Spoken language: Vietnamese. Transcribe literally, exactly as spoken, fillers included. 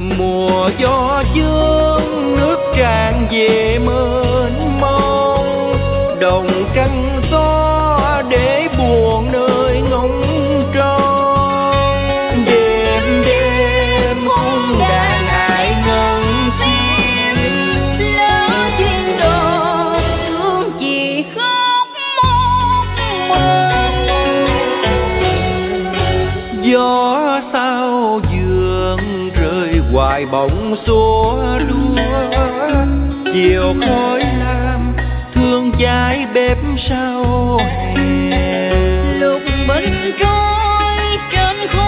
Mùa gió dương nước tràn về mênh mông, đồng trăng gió để buồn nơi ngóng trông. Đêm đêm cung đàn ai ngân xiêm, lỡ duyên đò thương chỉ khóc một mình. Gió sao vườn rơi hoài bóng xua lúa, chiều khói lam thương trái bếp sau hè. Lục bình trôi trên khói